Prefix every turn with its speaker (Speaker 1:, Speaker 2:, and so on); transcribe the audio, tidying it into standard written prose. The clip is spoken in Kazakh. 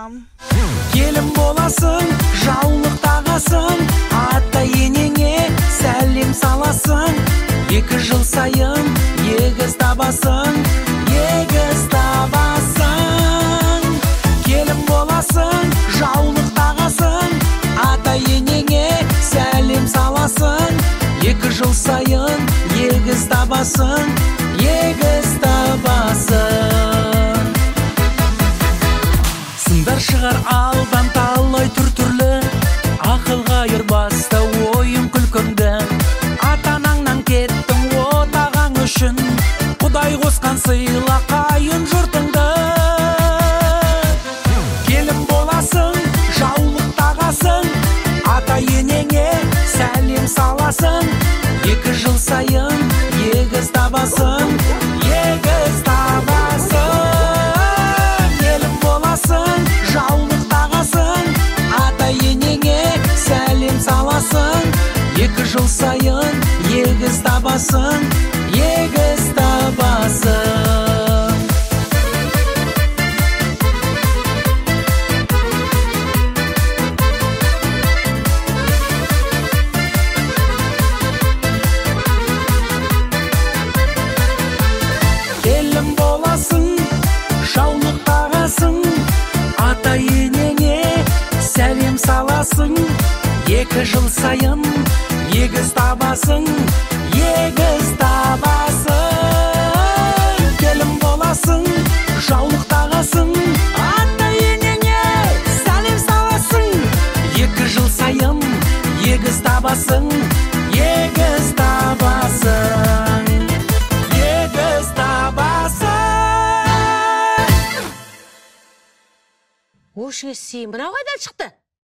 Speaker 1: табам.
Speaker 2: Келін боласың, жаулық тағасың, ата енеңе сәлем саласың. 2 жыл сайын егіз табасың, егіз табасың. Келін боласың, жаулық тағасың, ата енеңе сәлем саласың. 2 жыл сайын егіз табасың, егіз табасың. Сындар шығар алдан талай түрлі, ақылға айырбаста ойын күлкіңді. Ата-анаңнан кеттің отағаң үшін, Құдай қосқан сыйла қайын жұртыңды. Келін боласың, жаулық тағасың, ата енеңе сәлем саласың. 2 жыл сайын егіз табасың, егіз табасың. Келін боласың, жаулық тағасың, ата енеңе сәлем саласың. 2 жыл сайын егіз табасың, егіз табасың. Келін боласың, жаулық тағасың, ата енеңе сәлем саласың. 2 жыл сайын егіз табасың, егіз табасың. Келін боласың, жаулық тағасың, ата енеңе сәлем саласың. 2 жыл сайын егіз табасың, егіз табасың, егіз табасың.
Speaker 3: Ошыңыз сен мынау қайдан шықты?